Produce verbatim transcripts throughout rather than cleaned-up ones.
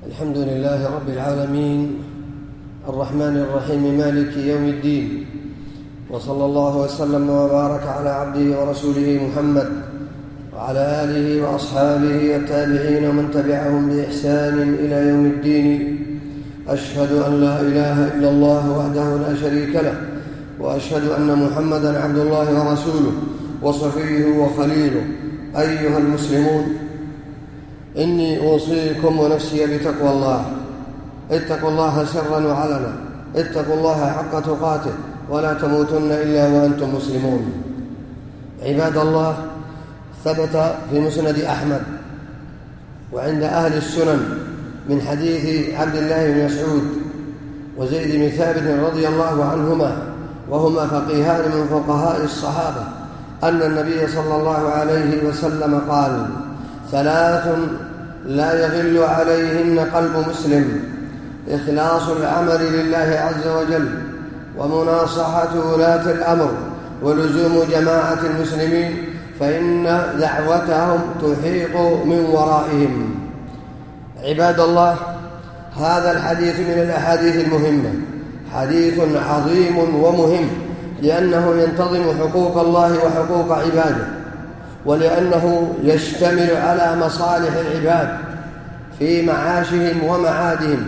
الحمد لله رب العالمين الرحمن الرحيم مالك يوم الدين، وصلى الله وسلم وبارك على عبده ورسوله محمد وعلى آله وأصحابه التابعين ومن تبعهم بإحسان إلى يوم الدين. أشهد أن لا إله إلا الله وحده لا شريك له، وأشهد أن محمدًا عبد الله ورسوله وصفيه وخليله. أيها المسلمون، إني أوصيكم ونفسي بتقوى الله. اتقوا الله سرا وعلنا، اتقوا الله حق تقاته، ولا تموتن إلا وأنتم مسلمون. عباد الله، ثبت في مسند أحمد وعند أهل السنن من حديث عبد الله بن مسعود وزيد بن ثابت رضي الله عنهما، وهما فقيهان من فقهاء الصحابة، أن النبي صلى الله عليه وسلم قال: ثلاث لا يغل عليهن قلب مسلم: إخلاص العمل لله عز وجل، ومناصحة ولاة الأمر، ولزوم جماعة المسلمين، فإن دعوتهم تحيط من ورائهم. عباد الله، هذا الحديث من الأحاديث المهمة، حديث عظيم ومهم، لأنه ينتظم حقوق الله وحقوق عباده، ولأنه يشتمل على مصالح العباد في معاشهم ومعادهم.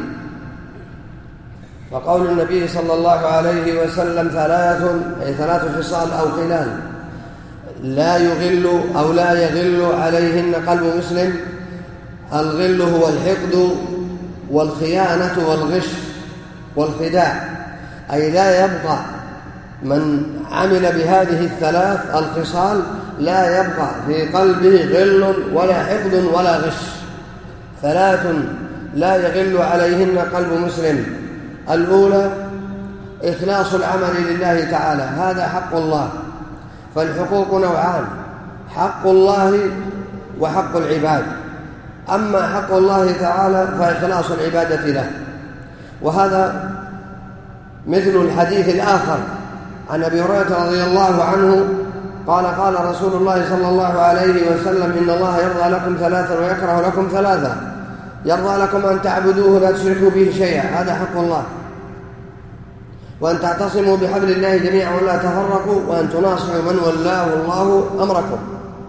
فقول النبي صلى الله عليه وسلم: ثلاث أي ثلاث خصال أو خلال لا يغل أو لا يغل عليهن قلب مسلم. الغل هو الحقد والخيانة والغش والخداع، أي لا يبقى من عمل بهذه الثلاث الخصال لا يبقى في قلبه غل ولا حقد ولا غش. ثلاث لا يغل عليهن قلب مسلم: الأولى إخلاص العمل لله تعالى، هذا حق الله. فالحقوق نوعان: حق الله وحق العباد. أما حق الله تعالى فإخلاص العبادة له، وهذا مثل الحديث الآخر عن أبي هريرة رضي الله عنه قال: قال رسول الله صلى الله عليه وسلم: إن الله يرضى لكم ثلاثا ويكره لكم ثلاثا: يرضى لكم أن تعبدوه لا تشركوا به شيئا، هذا حق الله، وأن تعتصموا بحبل الله جميعا ولا تفرقوا، وأن تناصحوا من ولاه الله أمركم.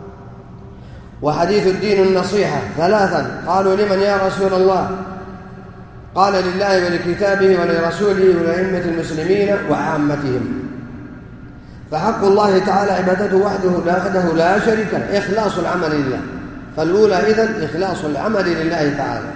وحديث الدين النصيحة ثلاثا: قالوا: لمن يا رسول الله؟ قال: لله ولكتابه ولرسوله ولأئمة المسلمين وعامتهم. فحق الله تعالى عبادته وحده لا وحده لا شريك له، إخلاص العمل لله. فالأولى إذن إخلاص العمل لله تعالى.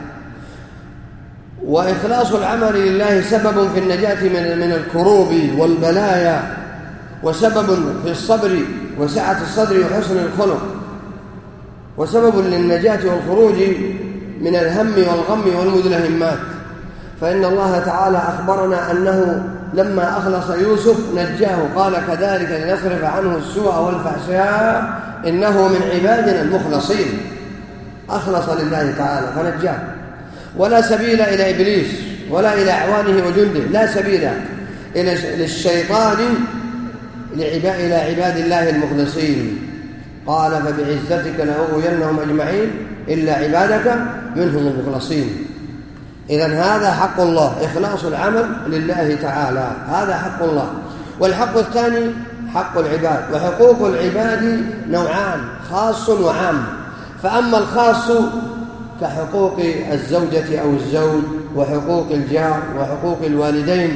وإخلاص العمل لله سبب في النجاة من من الكروب والبلايا، وسبب في الصبر وسعة الصدر وحسن الخلق، وسبب للنجاة والخروج من الهم والغم والمدلهمات. فإن الله تعالى أخبرنا أنه لما أخلص يوسف نجاه، قال: كذلك لنصرف عنه السوء والفحشاء إنه من عبادنا المخلصين. أخلص لله تعالى فنجاه، ولا سبيل إلى إبليس ولا إلى أعوانه وجنده، لا سبيل إلى للشيطان إلى عباد الله المخلصين. قال: فبعزتك لأغوينهم أجمعين إلا عبادك منهم المخلصين. إذن هذا حق الله، إخلاص العمل لله تعالى، هذا حق الله. والحق الثاني حق العباد. وحقوق العباد نوعان: خاص وعام. فأما الخاص كحقوق الزوجة أو الزوج، وحقوق الجار، وحقوق الوالدين.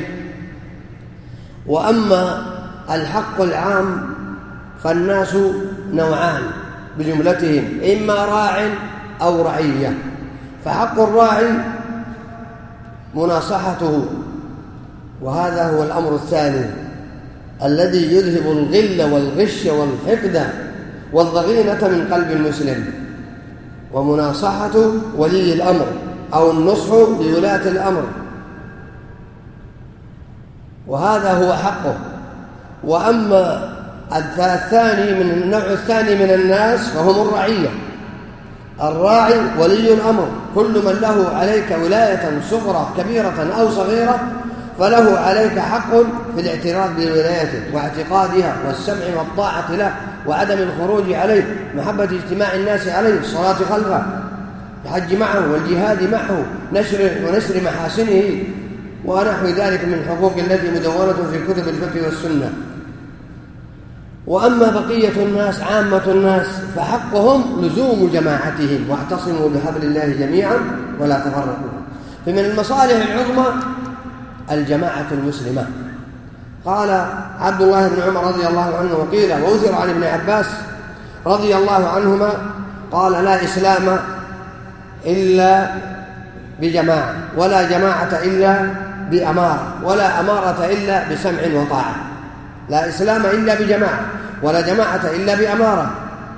وأما الحق العام فالناس نوعان بجملتهم: إما راع أو رعية. فحق الراعي مناصحته، وهذا هو الأمر الثاني الذي يذهب الغل والغش والحقد والضغينة من قلب المسلم، ومناصحة ولي الأمر أو النصح لولاة الأمر، وهذا هو حقه. وأما الثاني من النوع الثاني من الناس فهم الرعية. الراعي ولي الأمر، كل من له عليك ولاية صغرى كبيرة أو صغيرة فله عليك حق في الاعتراف بولايته واعتقادها والسمع والطاعة له وعدم الخروج عليه، محبة اجتماع الناس عليه، الصلاة خلفه. الحج معه والجهاد معه نشر ونشر محاسنه ونحو ذلك من الحقوق التي مدونة في كتب الفقه والسنة. وأما بقية الناس عامة الناس فحقهم لزوم جماعتهم، واعتصموا بحبل الله جميعا ولا تفرقوا. فمن المصالح العظمى الجماعة المسلمة. قال عبد الله بن عمر رضي الله عنه وقيل وأثر عن ابن عباس رضي الله عنهما قال لا إسلام إلا بجماعة، ولا جماعة إلا بأمارة، ولا أمارة إلا بسمع وطاعة. لا إسلام إلا بجماعة، ولا جماعة إلا بأمارة،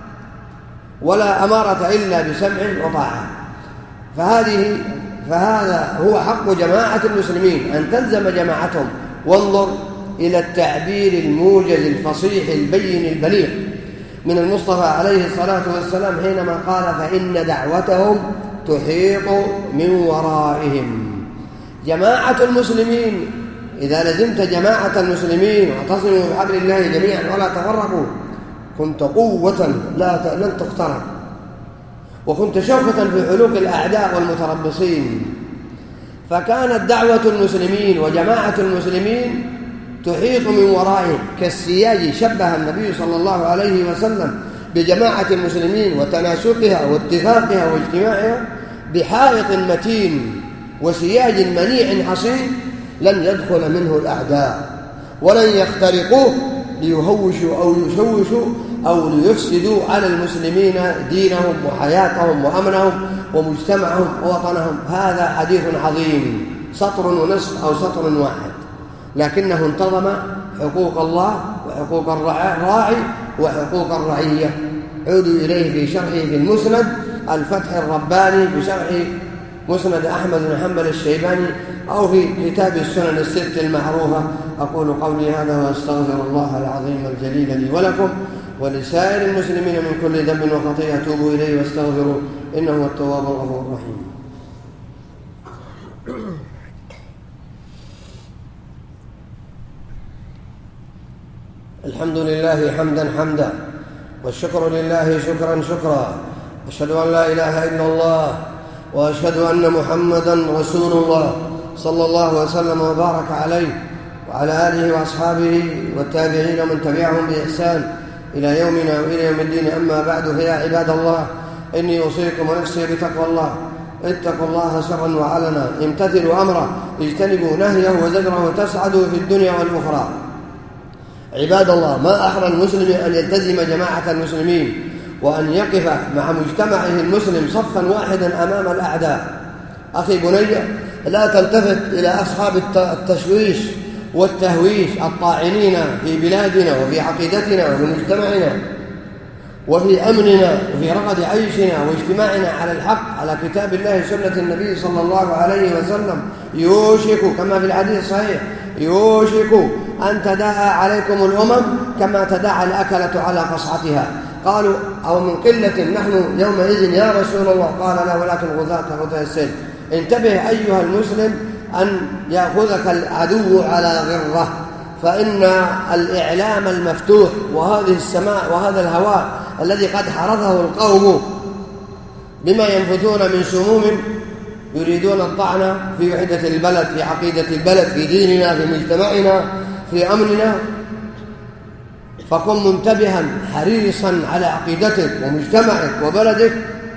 ولا أمارة إلا بسمع وطاعة. فهذه فهذا هو حق جماعة المسلمين أن تلزم جماعتهم. وانظر إلى التعبير الموجز الفصيح البين البليغ من المصطفى عليه الصلاة والسلام حينما قال فإن دعوتهم تحيط من ورائهم. جماعة المسلمين إذا لزمت جماعة المسلمين واعتصموا بحبل الله جميعا ولا تفرقوا كنت قوة لا لن تخترق، وكنت شوكة في حلوق الأعداء والمتربصين. فكانت دعوة المسلمين وجماعة المسلمين تحيط من ورائهم كالسياج. شبه النبي صلى الله عليه وسلم بجماعة المسلمين وتناسقها واتفاقها واجتماعها بحائط متين وسياج منيع حصين لن يدخل منه الأعداء ولن يخترقوه ليهوشوا أو يشوشوا أو ليفسدوا على المسلمين دينهم وحياتهم وأمنهم ومجتمعهم ووطنهم. هذا حديث عظيم، سطر ونصف أو سطر واحد، لكنه انتظم حقوق الله وحقوق الراعي وحقوق الرعية. عودوا إليه في شرحه في المسند الفتح الرباني بشرح مسند أحمد بن حنبل الشيباني أو في كتاب السنن الست المعروفة. أقول قولي هذا وأستغفر الله العظيم الجليل لي ولكم ولسائر المسلمين من كل ذنب وخطيئة. توبوا إليه واستغفروا إنه هو التواب الغفور الرحيم. الحمد لله حمدا حمدا، والشكر لله شكرا شكرا. أشهد أن لا إله إلا الله، وأشهد أن محمدا رسول الله صلى الله وسلم وبارك عليه وعلى آله وأصحابه والتابعين ومن تبعهم بإحسان إلى يومنا وإلى يوم الدين. أما بعد، فيا عباد الله إني أوصيكم ونفسي بتقوى الله. اتقوا الله سرا وعلنا، امتثلوا أمره، اجتنبوا نهيه وزجره، تسعدوا في الدنيا والأخرى. عباد الله، ما أحرى المسلم أن يلتزم جماعة المسلمين وأن يقف مع مجتمعه المسلم صفا واحدا أمام الأعداء. أخي بني، لا تلتفت إلى أصحاب التشويش والتهويش الطاعنين في بلادنا وفي عقيدتنا وفي مجتمعنا وفي أمننا وفي رغد عيشنا واجتماعنا على الحق على كتاب الله سنة النبي صلى الله عليه وسلم. يوشك كما في الحديث الصحيح يوشك أن تداعى عليكم الأمم كما تداعى الأكلة على قصعتها. قالوا أو من قلة نحن يومئذ يا رسول الله؟ قال لا، ولكن غثاء كغثاء السيل. انتبه أيها المسلم أن يأخذك العدو على غرة، فإن الإعلام المفتوح وهذه السماء وهذا الهواء الذي قد حرثه القوم بما ينفثون من سموم يريدون الطعن في وحدة البلد، في عقيدة البلد، في ديننا، في مجتمعنا، في أمننا. فكن منتبها حريصا على عقيدتك ومجتمعك وبلدك،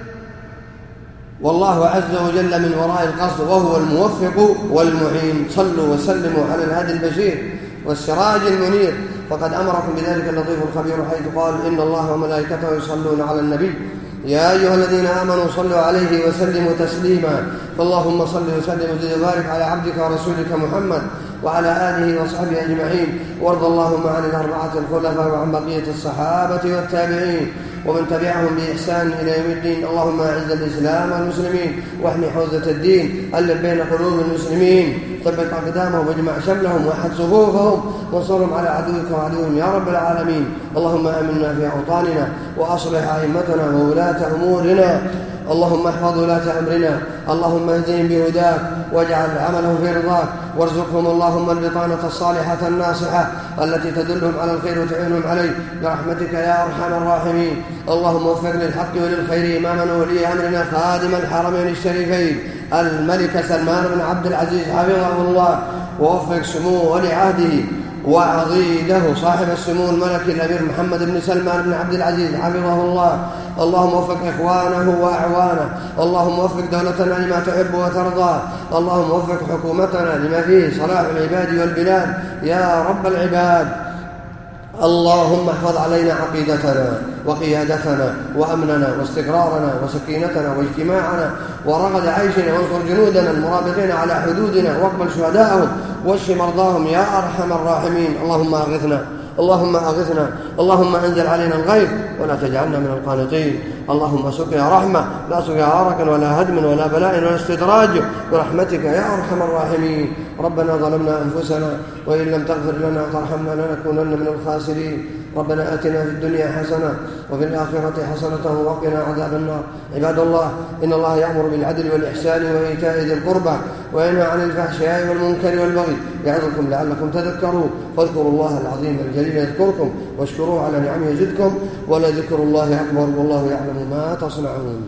والله عز وجل من وراء القصد وهو الموفق والمعين. صلوا وسلموا على الهادي البشير والسراج المنير، فقد أمركم بذلك اللطيف الخبير حيث قال إن الله وملائكته يصلون على النبي يا أيها الذين آمنوا صلوا عليه وسلموا تسليما. فاللهم صل وسلم وزد وبارك على عبدك ورسولك محمد وعلى آله وصحبه أجمعين. وارض اللهم عن الأربعة الخلفاء وعن بقية الصحابة والتابعين ومن تبعهم بإحسان إلى يوم الدين. اللهم أعز الإسلام والمسلمين واحمي حوزة الدين، ألف بين قلوب المسلمين، ثبت أقدامهم واجمع شملهم وحد صفوفهم وانصرهم على عدوك وعدوهم يا رب العالمين. اللهم آمنا في أوطاننا وأصلح أئمتنا وولاة أمورنا اللهم احفظ ولاة أمرنا، اللهم اهدهم بهداك واجعل عملهم في رضاك، وارزقهم اللهم البطانة الصالحة الناصحة التي تدلهم على الخير وتعينهم عليه برحمتك يا أرحم الراحمين. اللهم وفق للحق وللخير إمامنا ولي أمرنا خادم الحرمين الشريفين الملك سلمان بن عبد العزيز حفظه الله، ووفق سموه ولي عهده وعضيده صاحب السمو الملكي الأمير محمد بن سلمان بن عبد العزيز حفظه الله. اللهم وفق إخوانه وأعوانه، اللهم وفق دولتنا لما تحب وترضى، اللهم وفق حكومتنا لما فيه صلاح العباد والبلاد يا رب العباد. اللهم احفظ علينا عقيدتنا وقيادتنا وأمننا واستقرارنا وسكينتنا واجتماعنا ورغد عيشنا، وانصر جنودنا المرابطين على حدودنا، واقبل شهداءهم واشف مرضاهم يا أرحم الراحمين. اللهم أغثنا اللهم أغثنا اللهم أنزل علينا الغيث ولا تجعلنا من القانطين. اللهم سقيا رحمة لا سقيا عرق ولا هدم ولا بلاء ولا استدراج برحمتك يا أرحم الراحمين. ربنا ظلمنا أنفسنا وإن لم تغفر لنا وترحمنا لنكونن من الخاسرين. ربنا آتنا في الدنيا حسنة وفي الآخرة حسنة وقنا عذاب النار. عباد الله، إن الله يأمر بالعدل والإحسان وإيتاء ذي القربى وينهى عن الفحشاء والمنكر والبغي يعظكم لعلكم تذكرون. فاذكروا الله العظيم الجليل يذكركم واشكروه على نعمه يزدكم ولذكر الله أكبر والله يعلم ما تصنعون.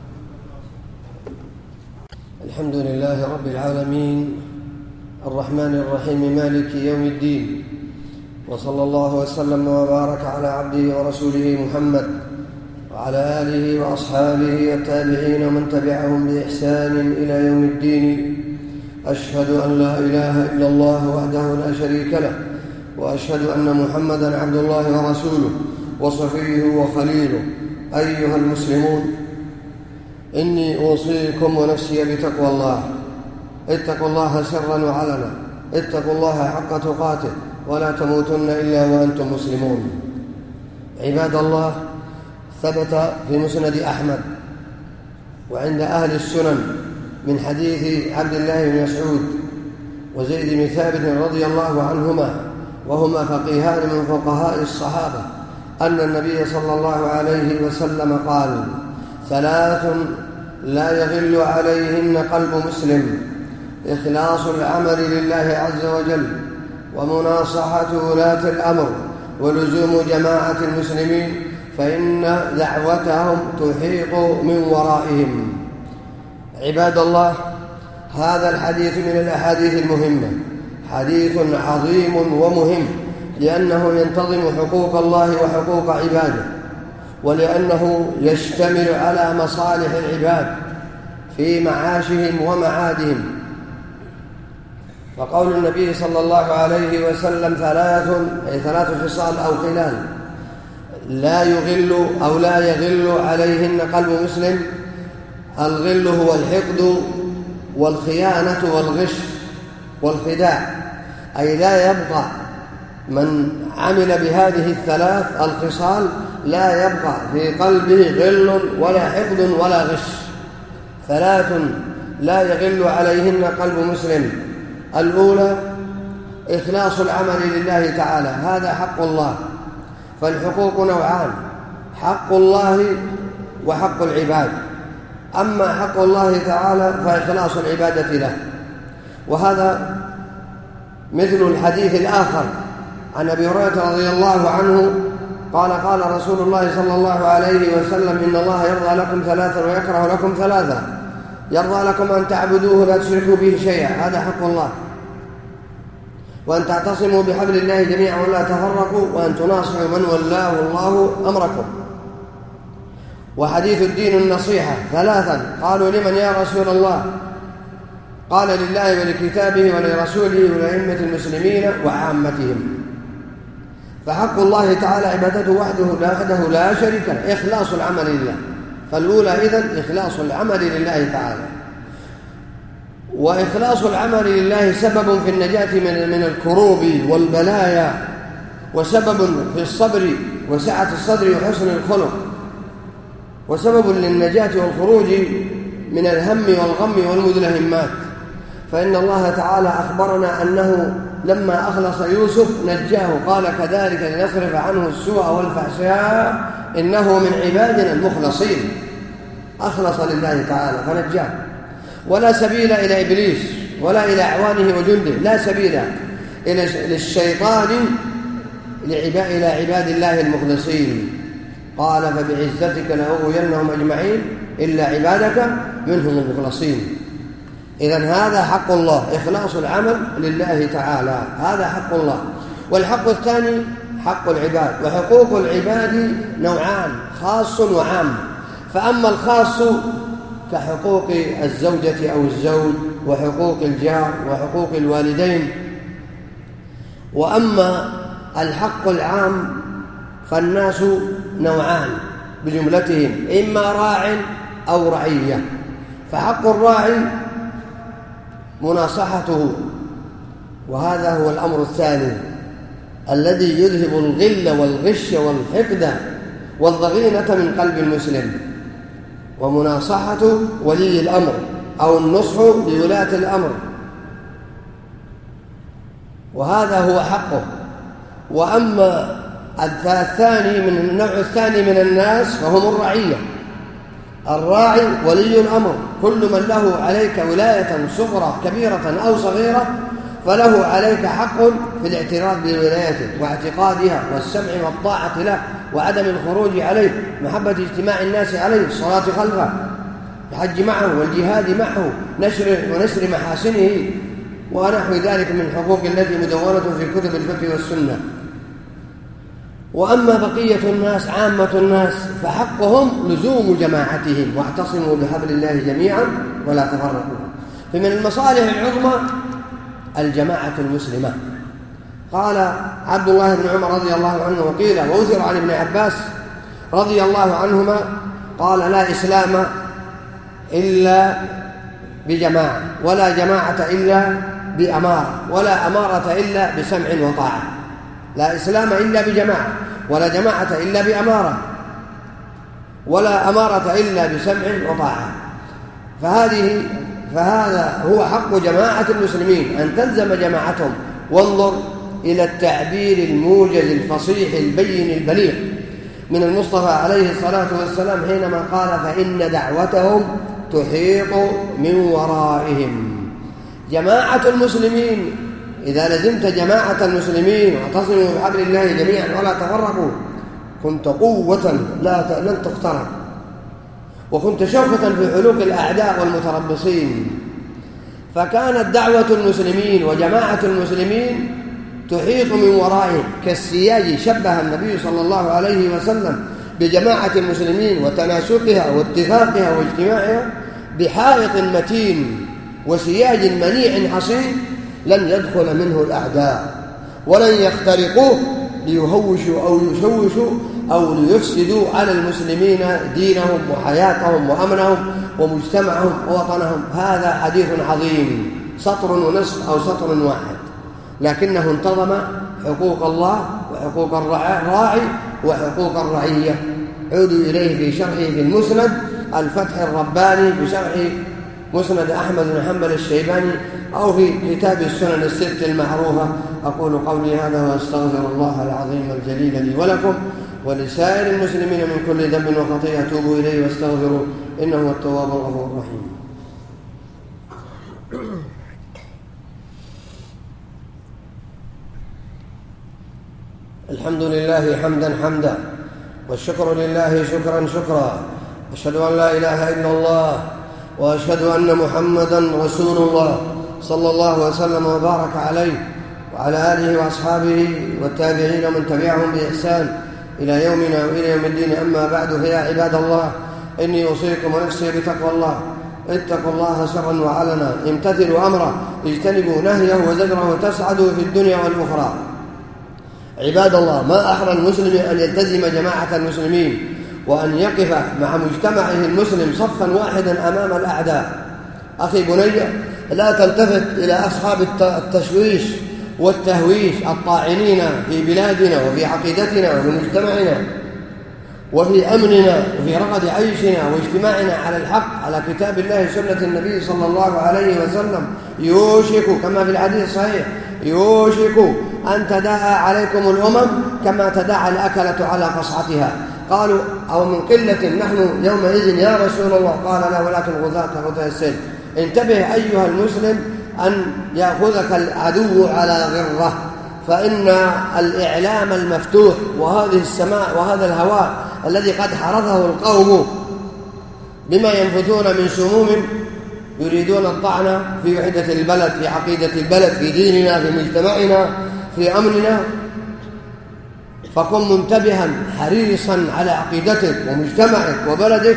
الحمد لله رب العالمين الرحمن الرحيم مالك يوم الدين، وصلى الله وسلم وبارك على عبده ورسوله محمد وعلى آله وأصحابه التابعين ومن تبعهم بإحسان إلى يوم الدين. أشهد أن لا إله إلا الله وحده لا شريك له، وأشهد أن محمدًا عبد الله ورسوله وصفيه وخليله. أيها المسلمون، إني أوصيكم ونفسي بتقوى الله. اتقوا الله سرًا وعلنا، اتقوا الله حق تقاته ولا تموتن إلا وأنتم مسلمون. عباد الله، ثبت في مسند أحمد وعند أهل السنن من حديث عبد الله بن مسعود وزيد بن ثابت رضي الله عنهما، وهما فقيهان من فقهاء الصحابة، أن النبي صلى الله عليه وسلم قال: ثلاث لا يغل عليهن قلب مسلم: إخلاص العمل لله عز وجل، ومناصحة ولاة الأمر، ولزوم جماعة المسلمين، فإن دعوتهم تحيط من ورائهم. عباد الله، هذا الحديث من الأحاديث المهمة، حديث عظيم ومهم، لأنه ينتظم حقوق الله وحقوق عباده، ولأنه يشتمل على مصالح العباد في معاشهم ومعادهم. فقول النبي صلى الله عليه وسلم: ثلاث أي ثلاث خصال أو خلال لا يغل أو لا يغل عليهن قلب مسلم. الغل هو الحقد والخيانة والغش والخداع، أي لا يبقى من عمل بهذه الثلاث الخصال لا يبقى في قلبه غل ولا حقد ولا غش. ثلاث لا يغل عليهن قلب مسلم: الأولى إخلاص العمل لله تعالى، هذا حق الله. فالحقوق نوعان: حق الله وحق العباد. أما حق الله تعالى فإخلاص العبادة له، وهذا مثل الحديث الآخر عن أبي هريرة رضي الله عنه قال: قال رسول الله صلى الله عليه وسلم: إن الله يرضى لكم ثلاثا ويكره لكم ثلاثا: يرضى لكم أن تعبدوه لا تشركوا به شيئا، هذا حق الله، وأن تعتصموا بحبل الله جميعا ولا تفرقوا، وأن تناصحوا من ولاه الله أمركم. وحديث الدين النصيحة ثلاثا: قالوا: لمن يا رسول الله؟ قال: لله ولكتابه ولرسوله ولأئمة المسلمين وعامتهم. فحق الله تعالى عبادته وحده لا وحده لا شريك له، إخلاص العمل لله. فالأولى إذن إخلاص العمل لله تعالى. وإخلاص العمل لله سبب في النجاة من من الكروب والبلايا، وسبب في الصبر وسعة الصدر وحسن الخلق، وسبب للنجاة والخروج من الهم والغم والمدلهمات. فإن الله تعالى أخبرنا أنه لما أخلص يوسف نجاه، قال: كذلك لنصرف عنه السوء والفحشاء إنه من عبادنا المخلصين. أخلص لله تعالى فنجاه، ولا سبيل إلى إبليس ولا إلى أعوانه وجنده، لا سبيل إلى للشيطان إلى عباد الله المخلصين. قال فبعزتك لأغوينهم أجمعين إلا عبادك منهم المخلصين. إذن هذا حق الله، إخلاص العمل لله تعالى، هذا حق الله. والحق الثاني حق العباد، وحقوق العباد نوعان، خاص وعام. فأما الخاص كحقوق الزوجة أو الزوج، وحقوق الجار، وحقوق الوالدين. وأما الحق العام فالناس نوعان بجملتهم، إما راع أو رعية. فحق الراعي مناصحته، وهذا هو الأمر الثاني الذي يذهب الغل والغش والحقد والضغينة من قلب المسلم، ومناصحة ولي الأمر أو النصح لولاة الأمر، وهذا هو حقه. وأما الثاني من النوع الثاني من الناس فهم الرعية. الراعي ولي الأمر، كل من له عليك ولاية صغرى كبيرة أو صغيرة فله عليك حق في الاعتراف بولايته واعتقادها والسمع والطاعة له وعدم الخروج عليه، محبة اجتماع الناس عليه، الصلاة خلفه، الحج معه والجهاد معه، نشر ونشر محاسنه ونحو ذلك من الحقوق التي مدونة في كتب الفقه والسنة. وأما بقية الناس عامة الناس فحقهم لزوم جماعتهم، واعتصموا بحبل الله جميعا ولا تفرقوا. فمن المصالح العظمى الجماعة المسلمة. قال عبد الله بن عمر رضي الله عنه، وقيل وأثر عن ابن عباس رضي الله عنهما قال لا إسلام إلا بجماعة، ولا جماعة إلا بأمارة، ولا أمارة إلا بسمع وطاعة. لا إسلام إلا بجماعة، ولا جماعة إلا بأمارة، ولا أمارة إلا بسمع وطاعة. فهذه فهذا هو حق جماعة المسلمين، أن تلزم جماعتهم. وانظر إلى التعبير الموجز الفصيح البين البليغ من المصطفى عليه الصلاة والسلام حينما قال فإن دعوتهم تحيط من ورائهم. جماعة المسلمين، إذا لزمت جماعة المسلمين واعتصموا بحبل الله جميعا ولا تفرقوا كنت قوة لا لن تخترق، وكنت شوكة في حلوق الأعداء والمتربصين. فكانت دعوة المسلمين وجماعة المسلمين تحيط من ورائهم كالسياج. شبه النبي صلى الله عليه وسلم بجماعة المسلمين وتناسقها واتفاقها واجتماعها بحائط متين وسياج منيع حصين لن يدخل منه الأعداء ولن يخترقوه ليهوشوا أو يشوشوا أو ليفسدوا على المسلمين دينهم وحياتهم وأمنهم ومجتمعهم ووطنهم. هذا حديث عظيم، سطر ونصف أو سطر واحد، لكنه انتظم حقوق الله وحقوق الراعي وحقوق الرعية. عودوا إليه في شرحه في المسند الفتح الرباني بشرح مسند أحمد بن حنبل الشيباني أو في كتاب السنن الست المعروفة. أقول قولي هذا وأستغفر الله العظيم الجليل لي ولكم ولسائر المسلمين من كل ذنب وخطيئة. توبوا إليه واستغفروا إنه هو التواب الغفور الرحيم. الحمد لله حمدا حمدا، والشكر لله شكرا شكرا. أشهد أن لا إله إلا الله، وأشهد أن محمدا رسول الله صلى الله وسلم وبارك عليه وعلى آله وأصحابه والتابعين من تبعهم بإحسان إلى يومنا وإلى يوم الدين. أما بعد، فيا عباد الله، إني أوصيكم ونفسي بتقوى الله. اتقوا الله سرا وعلنا، امتثلوا أمره، اجتنبوا نهيه وزجره، تسعدوا في الدنيا والأخرى. عباد الله، ما أحرى المسلم أن يلتزم جماعة المسلمين وأن يقف مع مجتمعه المسلم صفا واحدا أمام الأعداء. أخي بني، لا تلتفت إلى أصحاب التشويش والتهويش الطاعنين في بلادنا وفي عقيدتنا وفي مجتمعنا وفي أمننا وفي رغد عيشنا واجتماعنا على الحق على كتاب الله سنة النبي صلى الله عليه وسلم. يوشك كما في الحديث الصحيح، يوشك أن تداعى عليكم الأمم كما تداعى الأكلة على قصعتها. قالوا أو من قلة نحن يومئذ يا رسول الله؟ قال لا، ولكن غثاء كغثاء السيل. انتبه أيها المسلم أن يأخذك العدو على غرة، فإن الإعلام المفتوح وهذه السماء وهذا الهواء الذي قد حرثه القوم بما ينفثون من سموم يريدون الطعن في وحدة البلد، في عقيدة البلد، في ديننا، في مجتمعنا، في أمننا. فكن منتبها حريصا على عقيدتك ومجتمعك وبلدك،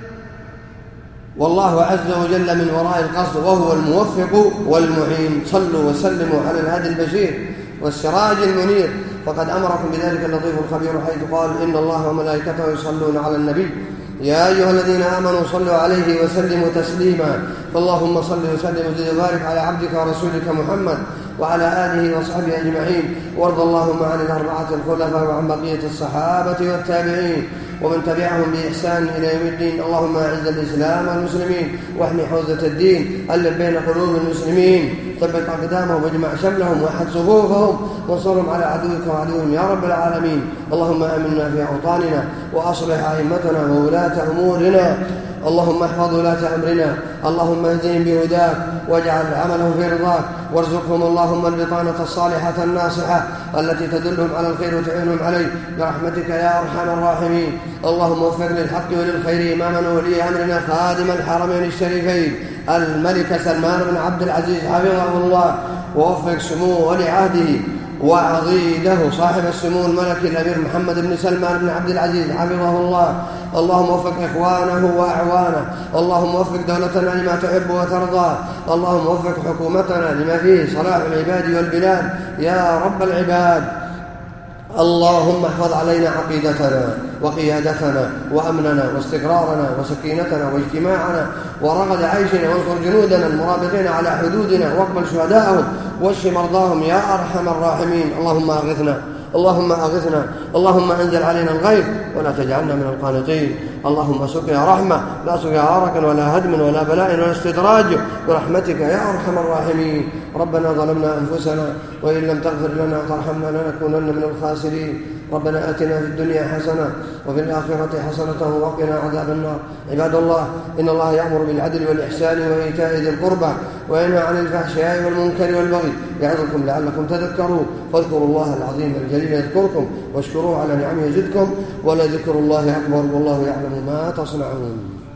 والله عز وجل من وراء القصد وهو الموفق والمعين. صلوا وسلموا على الهادي البشير والسراج المنير، فقد أمركم بذلك اللطيف الخبير حيث قال إن الله وملائكته يصلون على النبي يا أيها الذين آمنوا صلوا عليه وسلموا تسليما. فاللهم صل وسلم وزد وبارك على عبدك ورسولك محمد وعلى آله وصحبه أجمعين، وارض اللهم عن الأربعة الخلفاء وعن بقية الصحابة والتابعين ومن تبعهم بإحسان إلى يوم الدين. اللهم أعز الإسلام والمسلمين واحمي حوزة الدين، ألف بين قلوب المسلمين، ثبت أقدامهم واجمع شملهم وحد صفوفهم وانصرهم على عدوك وعدوهم يا رب العالمين. اللهم آمنا في أوطاننا وأصلح أئمتنا وولاة أمورنا. اللهم احفظ ولاة أمرنا، اللهم اهدهم بهداك واجعل عملهم في رضاك، وارزقهم اللهم البطانة الصالحة الناصحة التي تدلهم على الخير وتعينهم عليه برحمتك يا أرحم الراحمين. اللهم وفق للحق وللخير إمامنا ولي أمرنا خادم الحرمين الشريفين الملك سلمان بن عبد العزيز حفظه الله، ووفق سموه ولي عهده وعضيده صاحب السمو الملك الأمير محمد بن سلمان بن عبد العزيز حفظه الله. اللهم وفق إخوانه وأعوانه، اللهم وفق دولتنا لما تحب وترضى، اللهم وفق حكومتنا لما فيه صلاح العباد والبلاد يا رب العباد. اللهم احفظ علينا عقيدتنا وقيادتنا وأمننا واستقرارنا وسكينتنا واجتماعنا ورغد عيشنا، وانصر جنودنا المرابطين على حدودنا، واقبل شهداءهم واشف مرضاهم يا أرحم الراحمين. اللهم أغثنا اللهم أغثنا اللهم أنزل علينا الغيث ولا تجعلنا من القانطين. اللهم سقيا رحمة لا سقيا عرق ولا هدم ولا بلاء ولا استدراج برحمتك يا أرحم الراحمين. ربنا ظلمنا أنفسنا وإن لم تغفر لنا وترحمنا لنكونن من الخاسرين. ربنا آتنا في الدنيا حسنة وفي الآخرة حسنة وقنا عذاب النار. عباد الله، إن الله يأمر بالعدل والإحسان وإيتاء ذي القربى وينهى عن الفحشاء والمنكر والبغي يعظكم لعلكم تذكرون. فاذكروا الله العظيم الجليل يذكركم واشكروه على نعمه يزدكم ولذكر الله أكبر والله يعلم ما تصنعون.